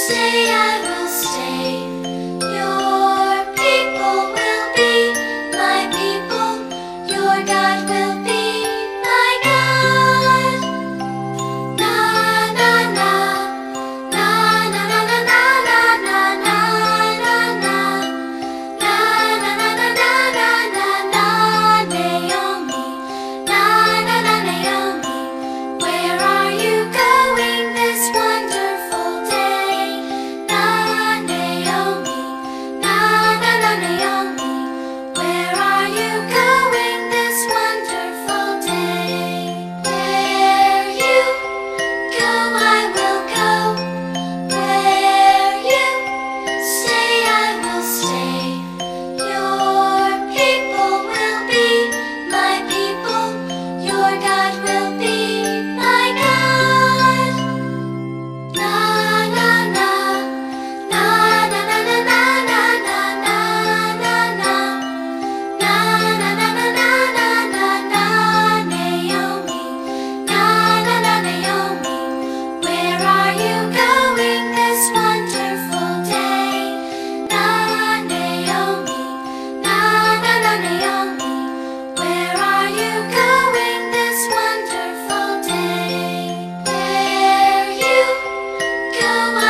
say I will stay. Your people will be my people. Your God will be my God. Na na na na na na na na na na na na na na na na na Naomi, na na na Naomi, where are you going this wonderful day? Na Naomi, na na na Naomi, where are you going this wonderful day? Where you go, I will go. Where you say, I will stay. Your people will be my people. Your God will be my God. Na na na na na na na na na na na na na na na na na Naomi, na na Naomi, where are you going this wonderful day? Na Naomi, na na Naomi, where are you going this wonderful day? Where you go,